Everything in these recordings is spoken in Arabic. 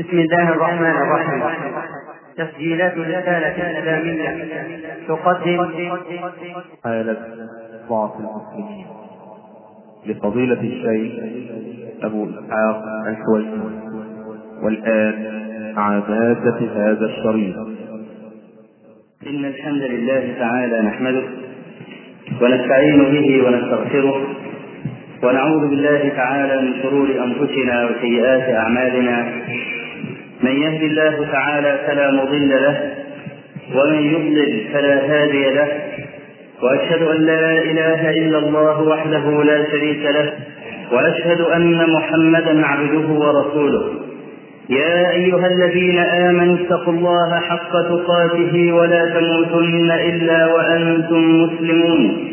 بسم الله الرحمن الرحيم. تسجيلات الرسالة الإسلامية تقدم حالة ضعف المسلمين لفضيلة الشيخ أبو إسحاق الحويني. والآن مع مادة هذا الشريط. إن الحمد لله تعالى نحمده ونستعين به ونستغفره ونعوذ بالله تعالى من شرور أنفسنا وسيئات أعمالنا. من يهد الله تعالى فلا مضل له ومن يضلل فلا هادي له، وأشهد أن لا إله إلا الله وحده لا شريك له، وأشهد أن محمدا عبده ورسوله. يا أيها الذين آمنوا اتقوا الله حق تقاته ولا تموتن إلا وأنتم مسلمون.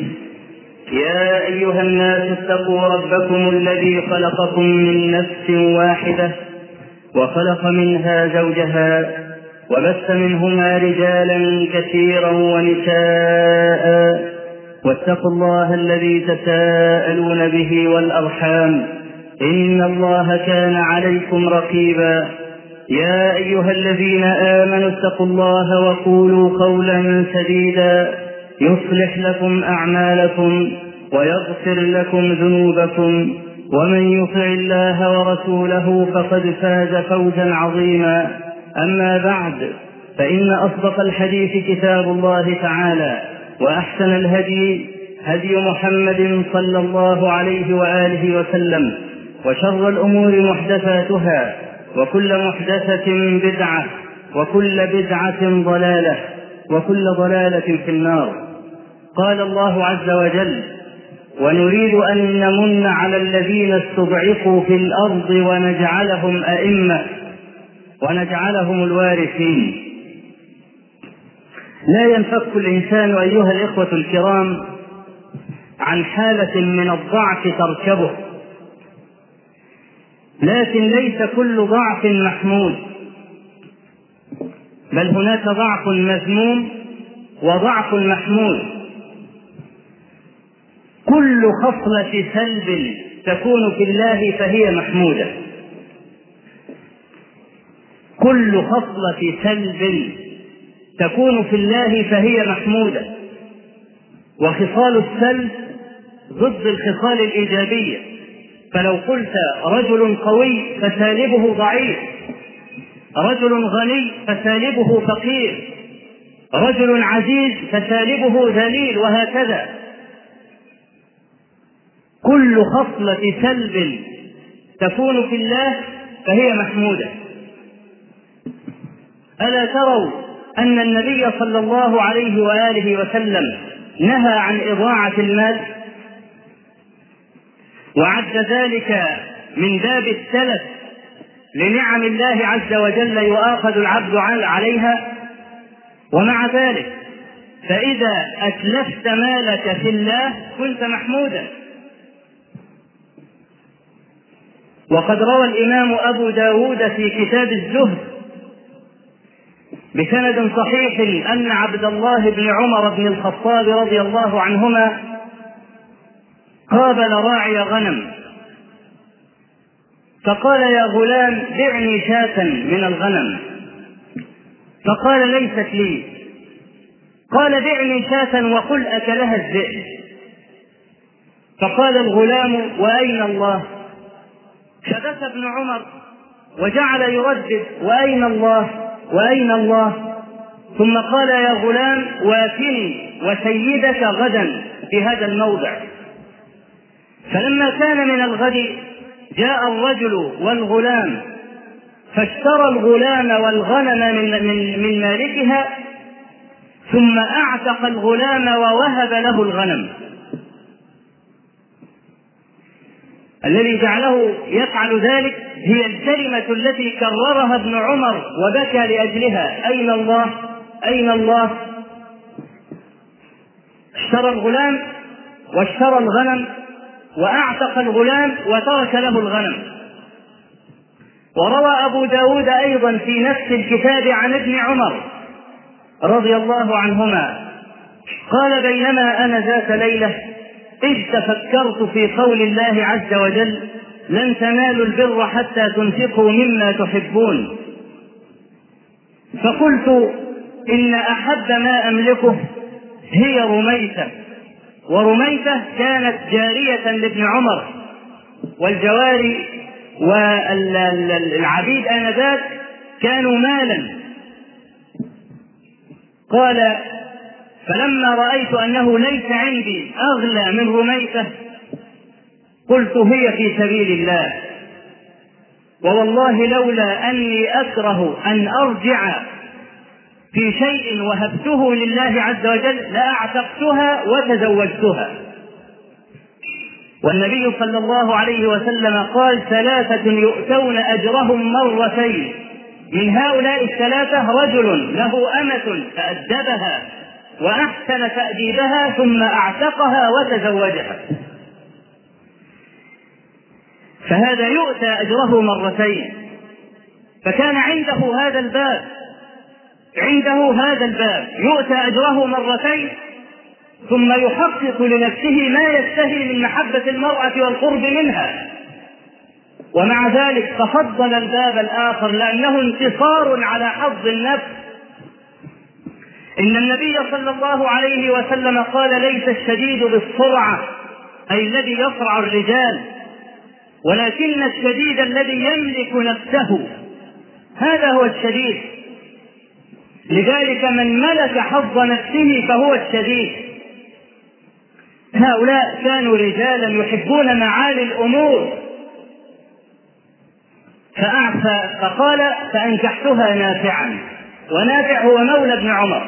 يا أيها الناس اتقوا ربكم الذي خلقكم من نفس واحدة وخلق منها زوجها وبث منهما رجالا كثيرا ونساء، واتقوا الله الذي تساءلون به والأرحام إن الله كان عليكم رقيبا. يا أيها الذين آمنوا اتقوا الله وقولوا قولا سديدا يصلح لكم أعمالكم ويغفر لكم ذنوبكم، ومن يطع الله ورسوله فقد فاز فوزا عظيما. أما بعد، فإن أصدق الحديث كتاب الله تعالى، وأحسن الهدي هدي محمد صلى الله عليه وآله وسلم، وشر الأمور محدثاتها، وكل محدثة بدعة، وكل بدعة ضلالة، وكل ضلالة في النار. قال الله عز وجل: ونريد أن نمن على الذين استضعفوا في الأرض ونجعلهم أئمة ونجعلهم الوارثين. لا ينفك الإنسان أيها الإخوة الكرام عن حالة من الضعف تركبه، لكن ليس كل ضعف محمود، بل هناك ضعف مذموم وضعف محمود. كل خصلة سلب تكون في الله فهي محمودة، كل خصلة سلب تكون في الله فهي محمودة. وخصال السلب ضد الخصال الإيجابية، فلو قلت رجل قوي فسالبه ضعيف، رجل غني فسالبه فقير، رجل عزيز فسالبه ذليل، وهكذا. كل خصلة سلب تكون في الله فهي محمودة. ألا تروا أن النبي صلى الله عليه وآله وسلم نهى عن إضاعة المال، وعد ذلك من باب السلف لنعم الله عز وجل يؤاخذ العبد عليها؟ ومع ذلك فإذا أتلفت مالك في الله كنت محمودا. وقد روى الإمام أبو داود في كتاب الزهد بسند صحيح أن عبد الله بن عمر بن الخطاب رضي الله عنهما قابل راعي غنم فقال: يا غلام بعني شاة من الغنم. فقال: ليست لي. قال: بعني شاة وقل أكلها الذئب. فقال الغلام: وأين الله؟ فبكى ابن عمر وجعل يردد: وأين الله؟ وأين الله؟ ثم قال: يا غلام وافني وسيدك غدا في هذا الموضع. فلما كان من الغد جاء الرجل والغلام، فاشترى الغلام والغنم من مالكها، ثم أعتق الغلام ووهب له الغنم. الذي جعله يفعل ذلك هي الكلمة التي كررها ابن عمر وبكى لأجلها: أين الله؟ أين الله؟ اشترى الغلام واشترى الغنم وأعتق الغلام وترك له الغنم. وروى أبو داود أيضا في نفس الكتاب عن ابن عمر رضي الله عنهما قال: بينما أنا ذات ليلة إذ تفكرت في قول الله عز وجل: لن تنالوا البر حتى تنفقوا مما تحبون، فقلت إن أحب ما أملكه هي رميثة، ورميثة كانت جارية لابن عمر، والجواري والعبيد آنذاك كانوا مالا. قال: فلما رأيت أنه ليس عندي أغلى من رميثة قلت هي في سبيل الله، ووالله لولا أني أكره أن أرجع في شيء وهبته لله عز وجل لأعتقتها وتزوجتها. والنبي صلى الله عليه وسلم قال: 3 يؤتون أجرهم مرتين، من هؤلاء 3 رجل له أمة فأدبها وأحسن تأديبها ثم أعتقها وتزوجها. فهذا يؤتى أجره مرتين. فكان عنده هذا الباب يؤتى أجره مرتين، ثم يحقق لنفسه ما يشتهي من محبة المرأة والقرب منها، ومع ذلك تفضل الباب الآخر لأنه انتصار على حظ النفس. إن النبي صلى الله عليه وسلم قال: ليس الشديد بالسرعة، أي الذي يصرع الرجال، ولكن الشديد الذي يملك نفسه، هذا هو الشديد. لذلك من ملك حظ نفسه فهو الشديد. هؤلاء كانوا رجالا يحبون معالي الأمور. فقال: فأنكحتها نافعا، ونافع هو مولى ابن عمر.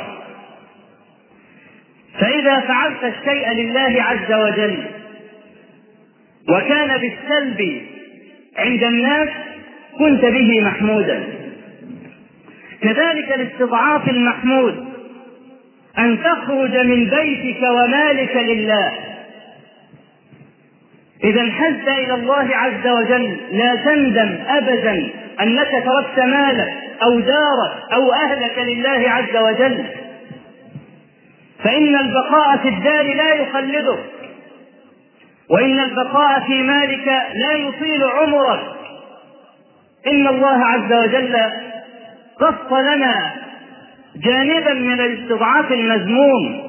فإذا فعلت الشيء لله عز وجل وكان بالسلب عند الناس كنت به محمودا. كذلك الاستضعاف المحمود أن تخرج من بيتك ومالك لله. إذا انحازت إلى الله عز وجل لا تندم أبدا أنك تركت مالك أو دارك أو أهلك لله عز وجل، فإن البقاء في الدار لا يخلدك، وإن البقاء في مالك لا يطيل عمرك. إن الله عز وجل قص لنا جانبا من الاستضعاف المذموم،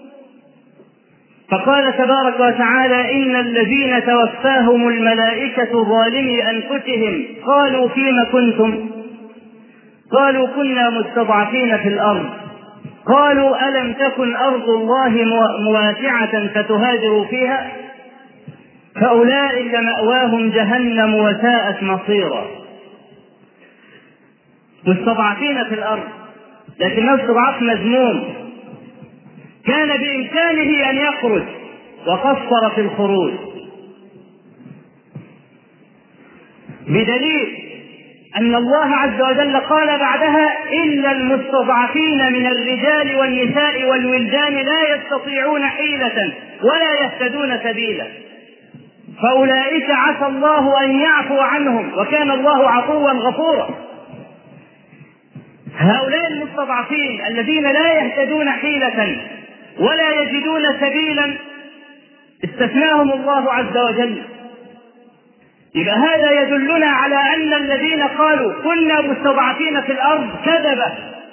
فقال تبارك وتعالى: إن الذين توفاهم الملائكة ظالمي أنفسهم قالوا فيم كنتم؟ قالوا كنا مستضعفين في الأرض. قالوا ألم تكن أرض الله مواسعة فتهاجروا فيها؟ فأولئك مأواهم جهنم وساءت مصيرا. مستضعفين في الأرض، لكنه استضعاف مذموم. كان بإمكانه أن يخرج وقصر في الخروج، بدليل أن الله عز وجل قال بعدها: إلا المستضعفين من الرجال والنساء والولدان لا يستطيعون حيلة ولا يهتدون سبيلا، فأولئك عسى الله أن يعفو عنهم وكان الله عفوا غفورا. هؤلاء المستضعفين الذين لا يهتدون حيلة ولا يجدون سبيلا استثناهم الله عز وجل. يبقى هذا يدلنا على أن الذين قالوا كنا مستضعفين في الأرض كذبة.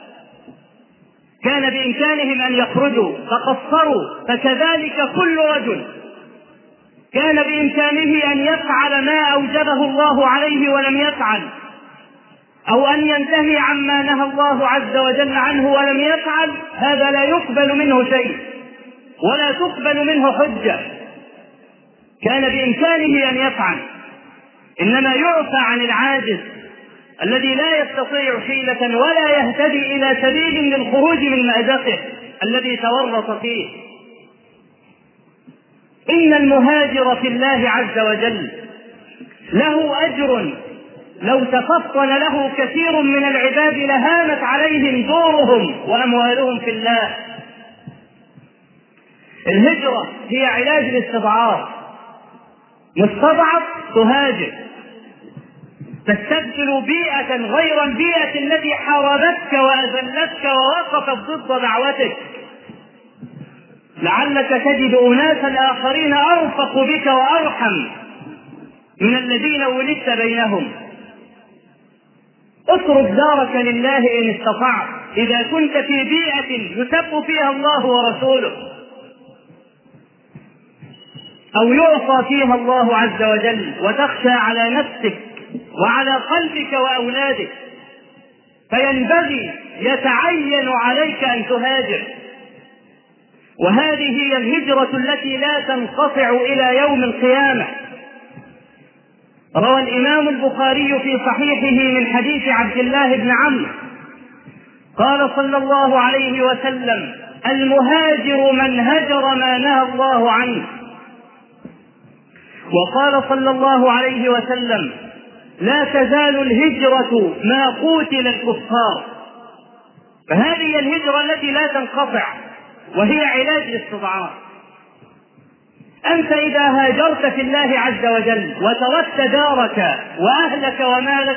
كان بإمكانهم أن يخرجوا فقصروا، فكذلك كل رجل كان بإمكانه أن يفعل ما أوجبه الله عليه ولم يفعل، أو أن ينتهي عما نهى الله عز وجل عنه ولم يفعل. هذا لا يقبل منه شيء ولا تقبل منه حجة. كان بإمكانه أن يفعل، إنما يعفى عن العاجز الذي لا يستطيع حيلة ولا يهتدي إلى سبيل للخروج من مأزقه الذي تورط فيه. إن المهاجر في الله عز وجل له أجر لو تفطن له كثير من العباد لهانت عليهم دورهم وأموالهم في الله. الهجرة هي علاج الاستضعاف. مستضعف تهاجر، تستبدل بيئة غير البيئة التي حاربتك وأذلتك ووقفت ضد دعوتك. لعلك تجد أناسا آخرين أرفق بك وأرحم من الذين ولدت بينهم. اترك دارك لله إن استطعت إذا كنت في بيئة يسب فيها الله ورسوله أو يعصى فيها الله عز وجل، وتخشى على نفسك وعلى قلبك وأولادك، فينبغي يتعين عليك أن تهاجر. وهذه هي الهجرة التي لا تنقطع إلى يوم القيامة. روى الإمام البخاري في صحيحه من حديث عبد الله بن عمرو قال صلى الله عليه وسلم: المهاجر من هجر ما نهى الله عنه. وقال صلى الله عليه وسلم: لا تزال الهجرة ما قوتل الكفار. فهذه الهجرة التي لا تنقطع، وهي علاج الاستضعاف. أنت إذا هاجرت في الله عز وجل وتركت دارك وأهلك ومالك،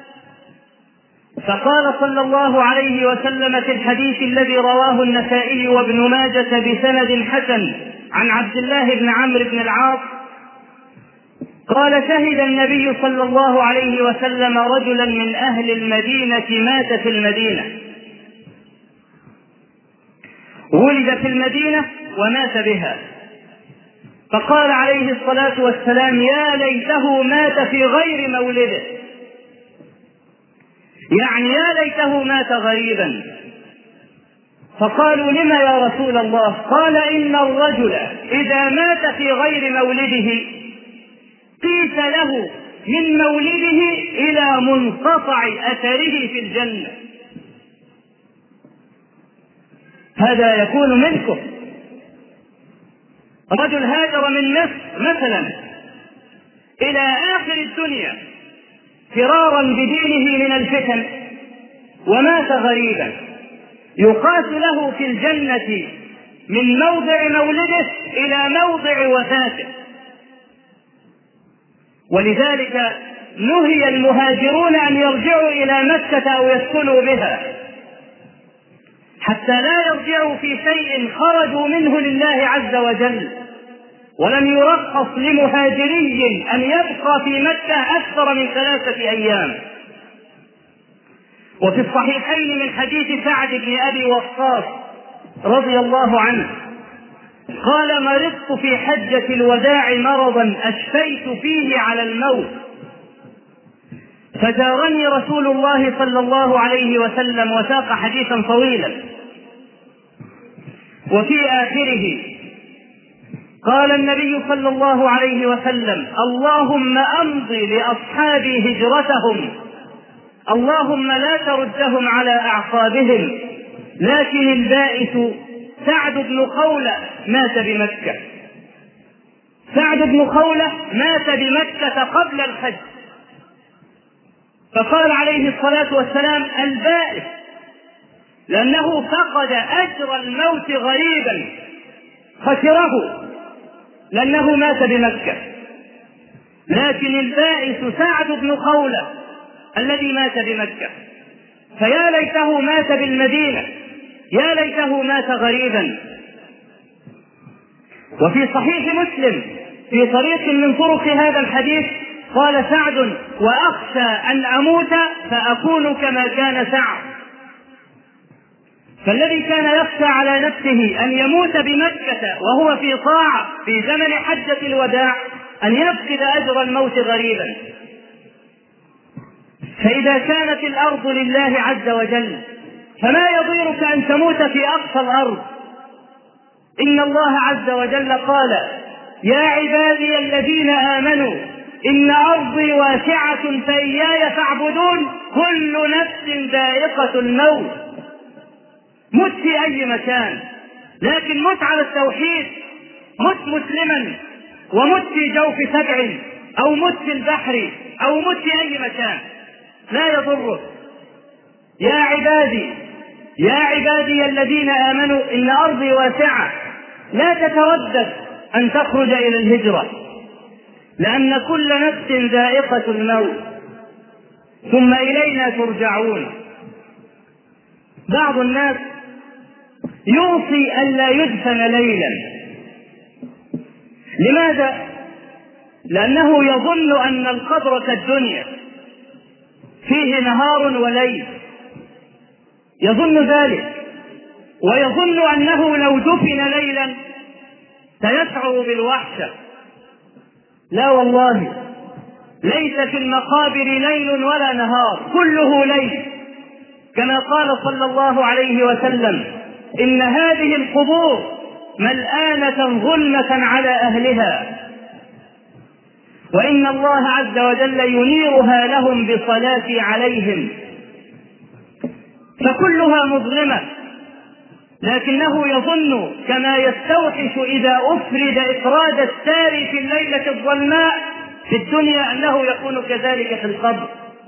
فقال صلى الله عليه وسلم في الحديث الذي رواه النسائي وابن ماجة بسند حسن عن عبد الله بن عمرو بن العاص قال: شهد النبي صلى الله عليه وسلم رجلا من أهل المدينة مات في المدينة، ولد في المدينة ومات بها، فقال عليه الصلاة والسلام: يا ليته مات في غير مولده، يعني يا ليته مات غريبا. فقالوا: لما يا رسول الله؟ قال: إن الرجل إذا مات في غير مولده قيس له من مولده إلى منقطع أثره في الجنة. هذا يكون منكم. رجل هاجر من مصر مثلا إلى آخر الدنيا فرارا بدينه من الفتن ومات غريبا، يقاس له في الجنة من موضع مولده إلى موضع وفاته. ولذلك نهي المهاجرون أن يرجعوا إلى مكة أو يسكنوا بها، حتى لا يرجعوا في شيء خرجوا منه لله عز وجل. ولم يرخص لمهاجري أن يبقى في مكة أكثر من 3 أيام. وفي الصحيحين من حديث سعد بن أبي وقاص رضي الله عنه قال: مرضت في حجة الوداع مرضا أشفيت فيه على الموت، فزارني رسول الله صلى الله عليه وسلم، وساق حديثا طويلا. وفي آخره قال النبي صلى الله عليه وسلم: اللهم أمضي لأصحابي هجرتهم، اللهم لا تردهم على أعقابهم. لكن البائس سعد بن خولة مات بمكة. سعد بن خولة مات بمكة قبل الحج، فقال عليه الصلاة والسلام: البائس، لأنه فقد أجر الموت غريبا، خسره لأنه مات بمكة. لكن البائس سعد بن خولة الذي مات بمكة، فيا ليته مات بالمدينة، يا ليته مات غريبا. وفي صحيح مسلم في طريق من طرق هذا الحديث قال سعد: وأخشى أن أموت فأكون كما كان سعد. فالذي كان يخشى على نفسه أن يموت بمكة وهو في طاعة في زمن حجة الوداع أن يفقد أجر الموت غريبا. فإذا كانت الأرض لله عز وجل فما يضيرك أن تموت في أقصى الأرض. إن الله عز وجل قال: يا عبادي الذين آمنوا إن أرضي واسعة فإياي فاعبدون، كل نفس ذائقة الموت. مت في أي مكان، لكن مت على التوحيد، مت مسلما، ومت في جوف سبع، أو مت في البحر، أو مت في أي مكان، لا يضرك. يا عبادي الذين آمنوا إن أرضي واسعة. لا تتردد أن تخرج إلى الهجرة، لأن كل نفس ذائقة الموت، ثم إلينا ترجعون. بعض الناس يوصي ألا يدفن ليلا. لماذا؟ لأنه يظن أن القبر كالدنيا، فيه نهار وليل، يظن ذلك، ويظن أنه لو دفن ليلا سيشعر بالوحشة. لا والله، ليس في المقابر ليل ولا نهار، كله ليل، كما قال صلى الله عليه وسلم: إن هذه القبور ملآنة ظلمة على أهلها، وإن الله عز وجل ينيرها لهم بصلاتي عليهم، فكلها مظلمة، لكنه يظن كما يستوحش إذا أفرد إفراد الساري في الليلة الظلماء في الدنيا أنه يكون كذلك في القبر.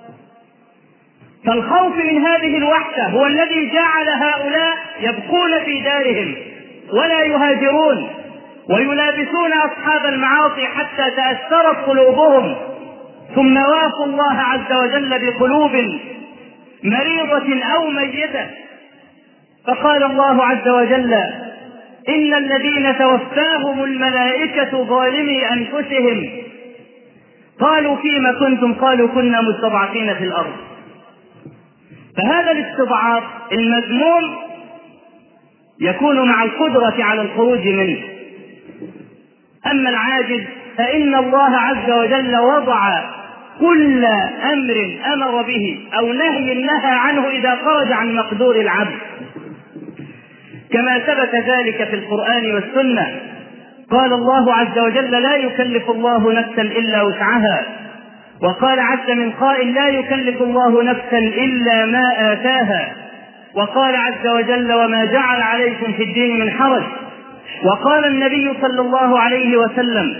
فالخوف من هذه الوحشة هو الذي جعل هؤلاء يبقون في دارهم ولا يهاجرون ويلابسون أصحاب المعاصي حتى تأثرت قلوبهم، ثم وافوا الله عز وجل بقلوب مريضة أو ميتة. فقال الله عز وجل: إن الذين توفاهم الملائكة ظالمي أنفسهم قالوا فيما كنتم؟ قالوا كنا مستضعفين في الأرض. فهذا الاستضعاف المذموم يكون مع القدرة على الخروج منه. أما العاجز فإن الله عز وجل وضع كل أمر أمر به أو نهي نهى عنه إذا خرج عن مقدور العبد، كما ثبت ذلك في القرآن والسنة. قال الله عز وجل: لا يكلف الله نفسا إلا وسعها. وقال عز من قائل: لا يكلف الله نفسا إلا ما آتاها. وقال عز وجل: وما جعل عليكم في الدين من حرج. وقال النبي صلى الله عليه وسلم: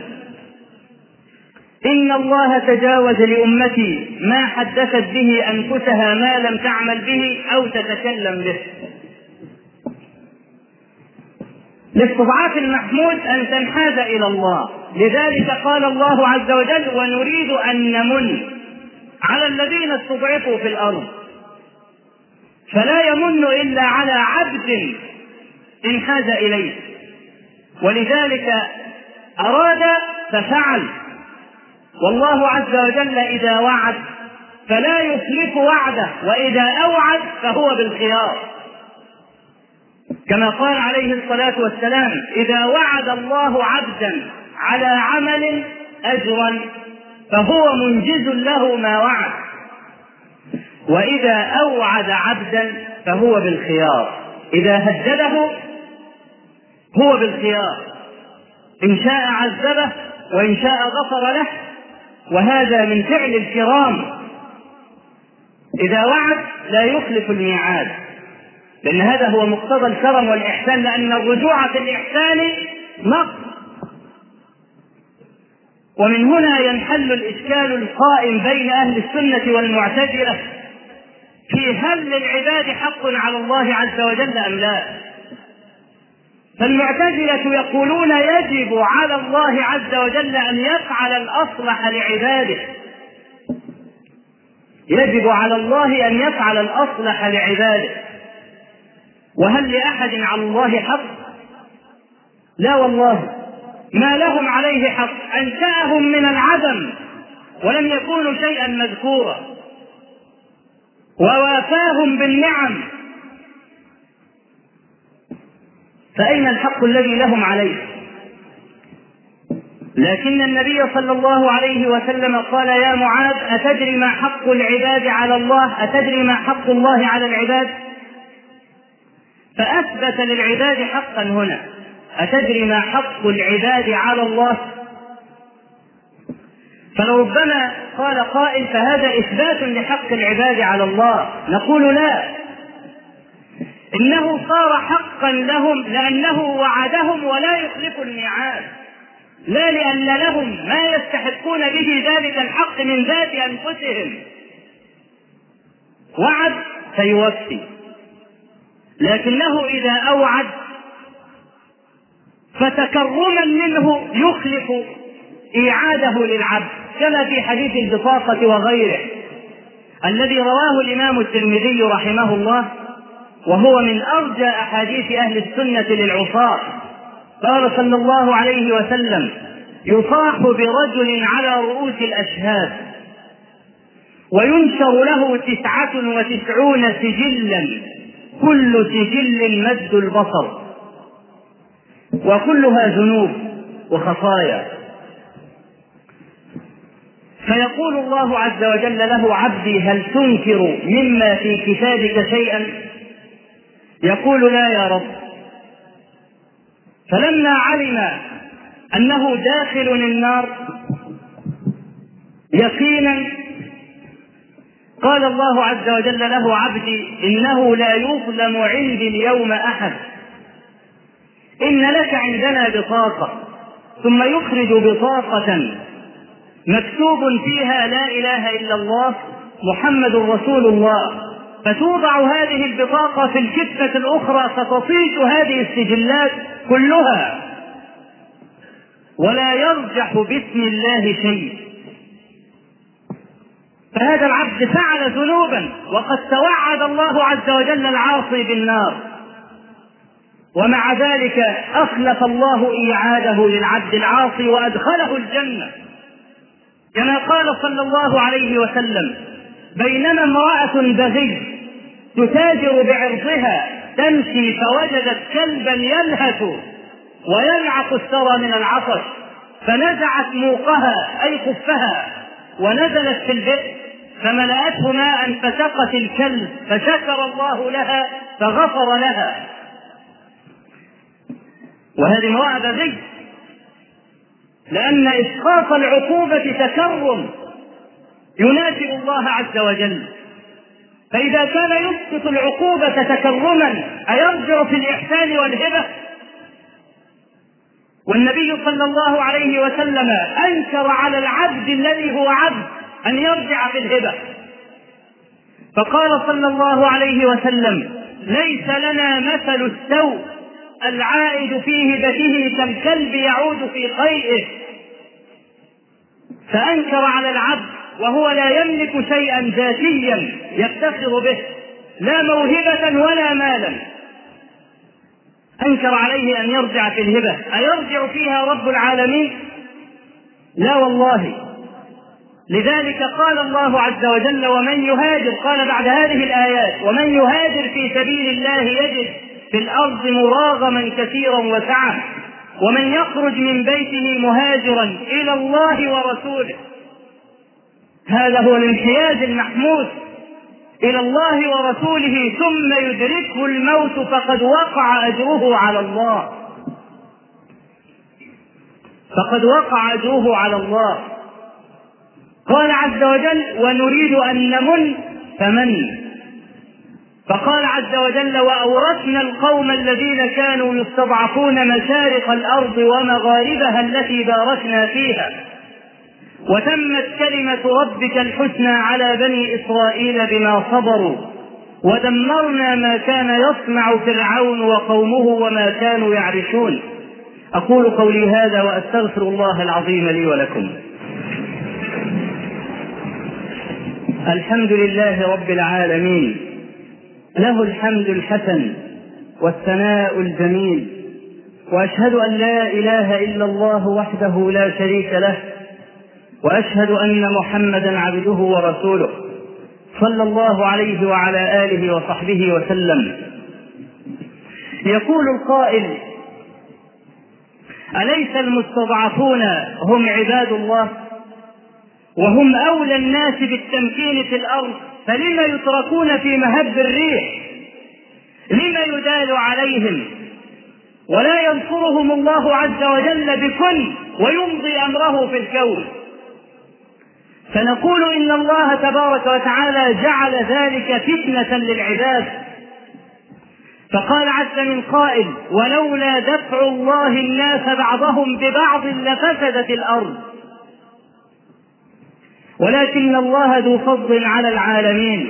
إن الله تجاوز لأمتي ما حدثت به أنفسها ما لم تعمل به أو تتكلم به. الاستضعاف المحمود أن تنحاز إلى الله، لذلك قال الله عز وجل: ونريد أن نمن على الذين استضعفوا في الأرض. فلا يمن إلا على عبد انحاز إليه، ولذلك أراد ففعل. والله عز وجل إذا وعد فلا يخلف وعده، وإذا أوعد فهو بالخيار، كما قال عليه الصلاة والسلام: إذا وعد الله عبدا على عمل أجرا فهو منجز له ما وعد، وإذا أوعد عبدا فهو بالخيار. إذا هدده هو بالخيار، إن شاء عذبه وإن شاء غفر له، وهذا من فعل الكرام. إذا وعد لا يخلف الميعاد، لأن هذا هو مقتضى الكرم والإحسان، لأن الرجوع في الإحسان نقص. ومن هنا ينحل الإشكال القائم بين أهل السنة والمعتزلة في هل للعباد حق على الله عز وجل أم لا. فالمعتزلة يقولون يجب على الله عز وجل أن يفعل الأصلح لعباده، يجب على الله أن يفعل الأصلح لعباده. وهل لأحد على الله حق؟ لا والله، ما لهم عليه حق. أنشأهم من العدم ولم يكونوا شيئا مذكورا، ووافاهم بالنعم، فأين الحق الذي لهم عليه؟ لكن النبي صلى الله عليه وسلم قال: يا معاذ، أتدري ما حق العباد على الله؟ أتدري ما حق الله على العباد؟ فأثبت للعباد حقا هنا. أتدري ما حق العباد على الله؟ فلربما قال قائل: فهذا إثبات لحق العباد على الله. نقول: لا، إنه صار حقا لهم لأنه وعدهم ولا يخلف الميعاد، لا لأن لهم ما يستحقون به ذلك الحق من ذات أنفسهم. وعد فيوفي، لكنه إذا أوعد فتكرما منه يخلف إيعاده للعبد، كما في حديث البطاقة وغيره الذي رواه الإمام الترمذي رحمه الله، وهو من أرجى أحاديث أهل السنة للعصاة. قال صلى الله عليه وسلم: يصاح برجل على رؤوس الأشهاد وينشر له 99 سجلا، كل سجل مد البصر، وكلها ذنوب وخطايا. فيقول الله عز وجل له: عبدي هل تنكر مما في كتابك شيئا؟ يقول: لا يا رب. فلما علم أنه داخل النار يقينا قال الله عز وجل له: عبدي إنه لا يظلم عندي اليوم أحد، إن لك عندنا بطاقة. ثم يخرج بطاقة مكتوب فيها لا إله إلا الله محمد رسول الله، فتوضع هذه البطاقة في الكفة الأخرى فتطيش هذه السجلات كلها ولا يرجح باسم الله شيء. فهذا العبد فعل ذنوبا وقد توعد الله عز وجل العاصي بالنار، ومع ذلك أخلف الله إيعاده للعبد العاصي وأدخله الجنة، كما قال صلى الله عليه وسلم: بينما امرأة بغي تتاجر بعرضها تمشي فوجدت كلبا يلهث ويلعق الثرى من العطش، فنزعت موقها أي خفها ونزلت في البئر فملأته ماء فسقت الكلب، فشكر الله لها فغفر لها. وهذه امرأة بغي، لأن إسقاط العقوبة تكرم يناسب الله عز وجل، فإذا كان يسقط العقوبة تكرما أيرجع في الإحسان والهبة؟ والنبي صلى الله عليه وسلم أنكر على العبد الذي هو عبد أن يرجع في الهبة، فقال صلى الله عليه وسلم: ليس لنا مثل السوء العائد في هبته كالكلب يعود في قيئه. فأنكر على العبد وهو لا يملك شيئا ذاتيا يفتخر به، لا موهبة ولا مالا، أنكر عليه أن يرجع في الهبة. أيرجع فيها رب العالمين؟ لا والله. لذلك قال الله عز وجل: ومن يهاجر، قال بعد هذه الآيات: ومن يهاجر في سبيل الله يجد في الأرض مراغما كثيرا وسعة، ومن يخرج من بيته مهاجرا إلى الله ورسوله. هذا هو الانحياز المحمود إلى الله ورسوله، ثم يدركه الموت فقد وقع أجره على الله، فقد وقع أجره على الله. قال عز وجل: ونريد أن نمن فمن. فقال عز وجل: وأورثنا القوم الذين كانوا يستضعفون مشارق الأرض ومغاربها التي باركنا فيها، وتمت كلمة ربك الحسنى على بني إسرائيل بما صبروا، ودمرنا ما كان يصنع فرعون وقومه وما كانوا يعرشون. أقول قولي هذا وأستغفر الله العظيم لي ولكم. الحمد لله رب العالمين، له الحمد الحسن والثناء الجميل، وأشهد أن لا إله إلا الله وحده لا شريك له، وأشهد أن محمدا عبده ورسوله صلى الله عليه وعلى آله وصحبه وسلم. يقول القائل: أليس المستضعفون هم عباد الله وهم أولى الناس بالتمكين في الأرض، فلما يتركون في مهب الريح؟ لما يدال عليهم ولا ينصرهم الله عز وجل بكل ويمضي أمره في الكون؟ فنقول إن الله تبارك وتعالى جعل ذلك فتنة للعباد، فقال عز من قائل: ولولا دفع الله الناس بعضهم ببعض لفسدت الأرض ولكن الله ذو فضل على العالمين.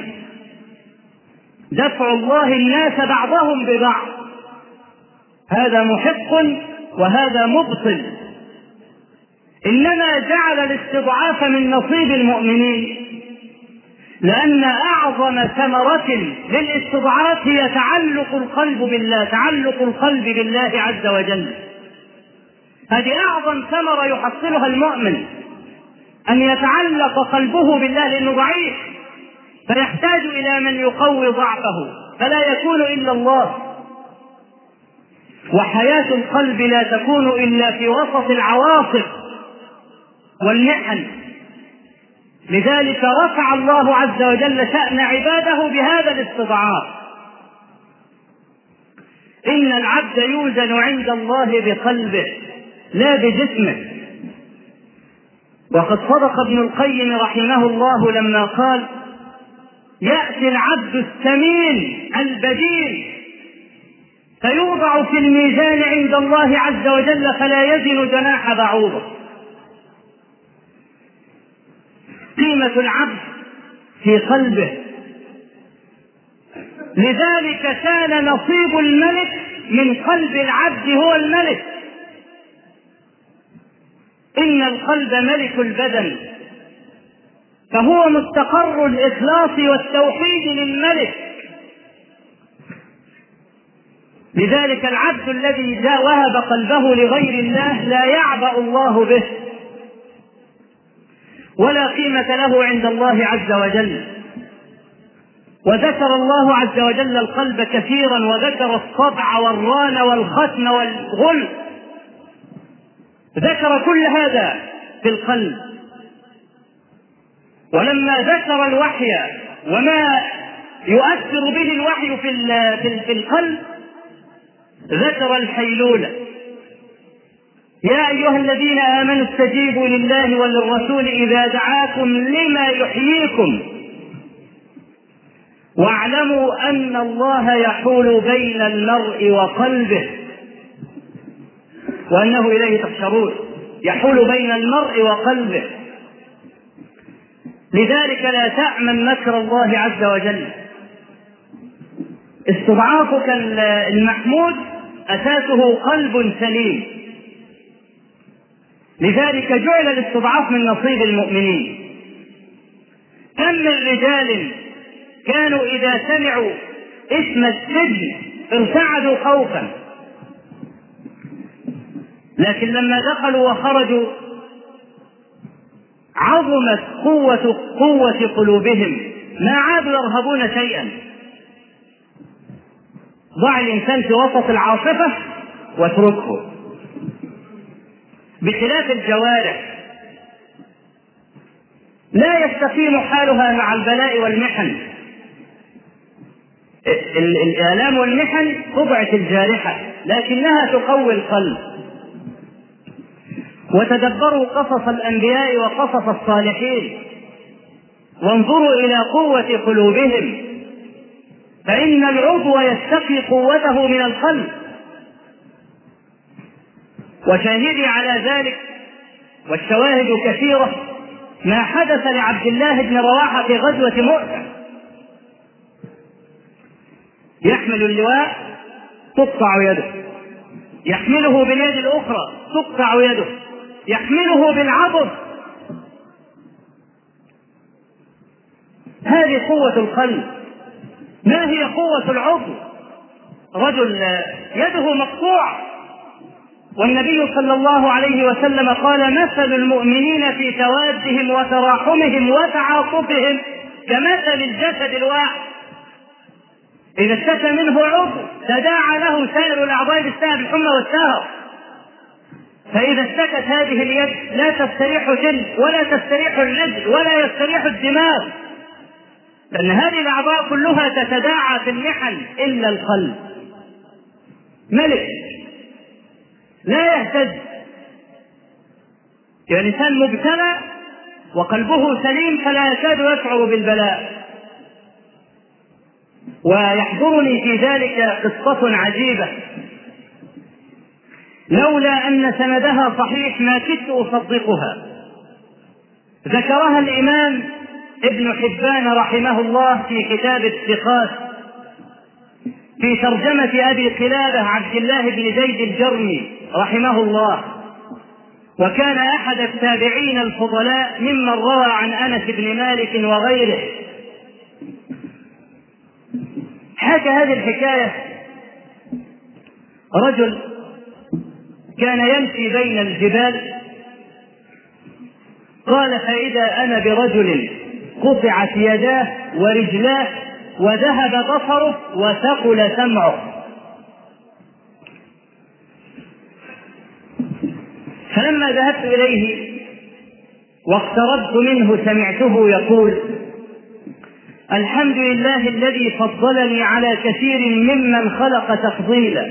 دفع الله الناس بعضهم ببعض هذا محق وهذا مبطل، إنما جعل الاستضعاف من نصيب المؤمنين، لأن أعظم ثمرة للاستضعاف هي تعلق القلب بالله، تعلق القلب بالله عز وجل. هذه أعظم ثمرة يحصلها المؤمن، أن يتعلق قلبه بالله، لأنه ضعيف فيحتاج إلى من يقوي ضعفه، فلا يكون إلا الله. وحياة القلب لا تكون إلا في وسط العواصف والمحن. لذلك رفع الله عز وجل شأن عباده بهذا الاستضعاف. إن العبد يوزن عند الله بقلبه لا بجسمه. وقد صدق ابن القيم رحمه الله لما قال: يأتي العبد السمين البديل فيوضع في الميزان عند الله عز وجل فلا يزن جناح بعوضة. قيمة العبد في قلبه. لذلك كان نصيب الملك من قلب العبد هو الملك. إن القلب ملك البدن، فهو مستقر الإخلاص والتوحيد للملك. لذلك العبد الذي وهب قلبه لغير الله لا يعبأ الله به ولا قيمة له عند الله عز وجل. وذكر الله عز وجل القلب كثيرا، وذكر الصبع والران والختم والغل، ذكر كل هذا في القلب. ولما ذكر الوحي وما يؤثر به الوحي في القلب ذكر الحيلولة: يا أيها الذين آمنوا استجيبوا لله وللرسول إذا دعاكم لما يحييكم واعلموا أن الله يحول بين المرء وقلبه وأنه إليه تحشرون. يحول بين المرء وقلبه. لذلك لا تأمن مكر الله عز وجل. استضعافك المحمود أساسه قلب سليم. لذلك جعل الاستضعاف من نصيب المؤمنين. كم من رجال كانوا إذا سمعوا اسم السجن ارتعدوا خوفا، لكن لما دخلوا وخرجوا عظمت قوة قلوبهم، ما عادوا يرهبون شيئا. ضع الإنسان في وسط العاصفة واتركه، بخلاف الجوارح لا يستقيم حالها مع البلاء والمحن. الآلام والمحن طبعة الجارحة، لكنها تقوي القلب. وتدبروا قصص الأنبياء وقصص الصالحين وانظروا إلى قوة قلوبهم، فإن العضو يستقي قوته من القلب. وشاهدي على ذلك والشواهد كثيرة ما حدث لعبد الله بن رواحة في غزوة مؤتة. يحمل اللواء تقطع يده، يحمله باليد الأخرى تقطع يده، يحمله بالعضد. هذه قوة القلب. ما هي قوة العضو؟ رجل يده مقطوع، والنبي صلى الله عليه وسلم قال: مثل المؤمنين في توادهم وتراحمهم وتعاطفهم كمثل الجسد الواحد، إذا اشتكى منه عضو تداعى له سائر الأعضاء بالسهر الحمى والسهر. فإذا اشتكت هذه اليد لا تستريح جلد ولا تستريح الرجل ولا يستريح الدماغ، لأن هذه الأعضاء كلها تتداعى في المحن إلا القلب. ملك لا يهتز. يعني إنسان مبتلى وقلبه سليم فلا يكاد يشعر بالبلاء. ويحضرني في ذلك قصة عجيبة لولا أن سندها صحيح ما كدت أصدقها. ذكرها الإمام ابن حبان رحمه الله في كتاب الثقات في ترجمة أبي قلابة عبد الله بن زيد الجرمي رحمه الله، وكان أحد التابعين الفضلاء ممن روى عن أنس بن مالك وغيره. حكى هذه الحكاية: رجل كان يمشي بين الجبال، قال: فإذا أنا برجل قطعت يداه ورجلاه وذهب بصره وثقل سمعه. فلما ذهبت إليه واقتربت منه سمعته يقول: الحمد لله الذي فضلني على كثير ممن خلق تفضيلا.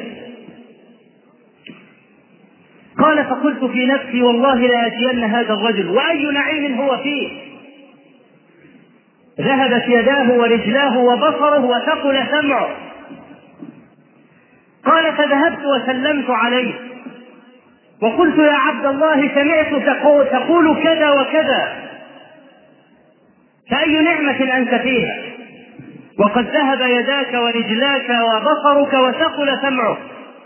قال: فقلت في نفسي والله لآتين هذا الرجل وأي نعيم هو فيه، ذهبت يداه ورجلاه وبصره وثقل سمعه. قال: فذهبت وسلمت عليه وقلت: يا عبد الله سمعت تقول كذا وكذا، فأي نعمة أنت فيها وقد ذهب يداك ورجلاك وبصرك وثقل سمعك؟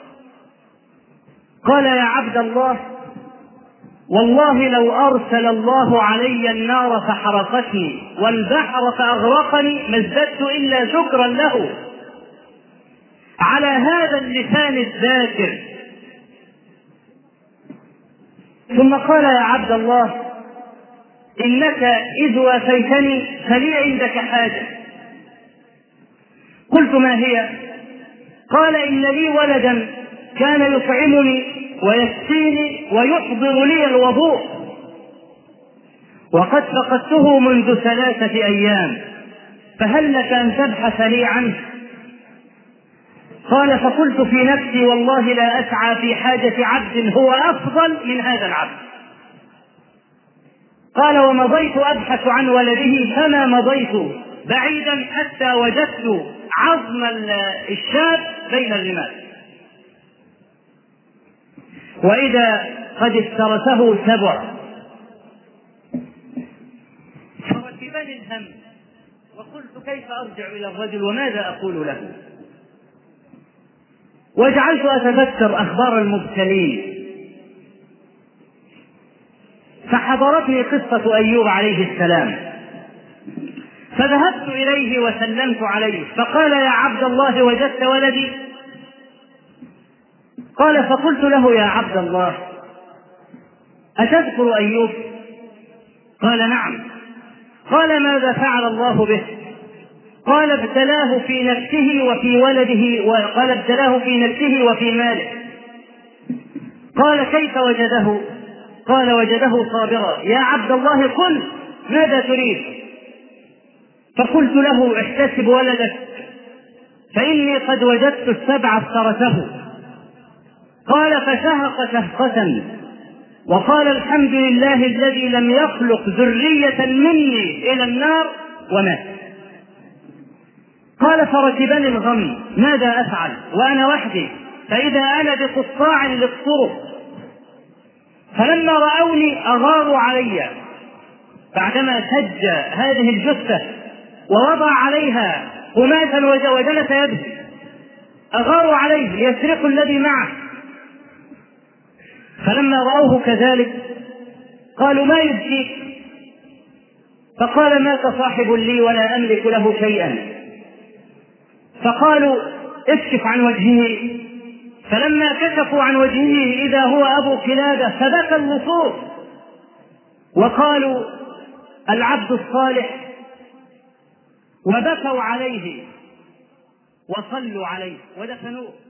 قال: يا عبد الله والله لو أرسل الله علي النار فحرقتني والبحر فأغرقني ما ازددت إلا شكرا له على هذا اللسان الذاكر. ثم قال: يا عبد الله إنك إذ وافيتني فلي عندك حاجة. قلت: ما هي؟ قال: إن لي ولدا كان يطعمني ويسقيني ويحضر لي الوضوء وقد فقدته منذ 3 أيام، فهل لك أن تبحث لي عنه؟ قال: فقلت في نفسي والله لا أسعى في حاجة عبد هو أفضل من هذا العبد. قال: ومضيت أبحث عن ولده فما مضيت بعيدا حتى وجدت عظم الشاب بين الرمال، وإذا قد افترسه 7. فركبني الهم وقلت: كيف أرجع إلى الرجل وماذا أقول له؟ وجعلت أتذكر أخبار المبتلين، فحضرتني قصة أيوب عليه السلام، فذهبت إليه وسلمت عليه فقال: يا عبد الله وجدت ولدي؟ قال: فقلت له: يا عبد الله أتذكر أيوب؟ قال: نعم. قال: ماذا فعل الله به؟ قال: ابتلاه في نفسه وفي ولده، وقال: ابتلاه في نفسه وفي ماله. قال: كيف وجده؟ قال: وجده صابرا. يا عبد الله قل ماذا تريد؟ فقلت له: احتسب ولدك فإني قد وجدت 7 افترسه. قال: فشهق شهقة وقال: الحمد لله الذي لم يخلق ذرية مني إلى النار ومات. قال: فركبني الغم ماذا أفعل وأنا وحدي، فإذا أنا بقطاع للطرق، فلما رأوني أغاروا علي بعدما سج هذه الجثة ووضع عليها قماشا وجلس يبكي، أغاروا عليه ليسرقوا الذي معه. فلما رأوه كذلك قالوا: ما يبكيك؟ فقال: مات صاحب لي ولا أملك له شيئا. فقالوا: اكشف عن وجهه. فلما كشفوا عن وجهه إذا هو أبو كلابة فبكى اللصوص وقالوا: العبد الصالح، وبكوا عليه وصلوا عليه ودفنوه.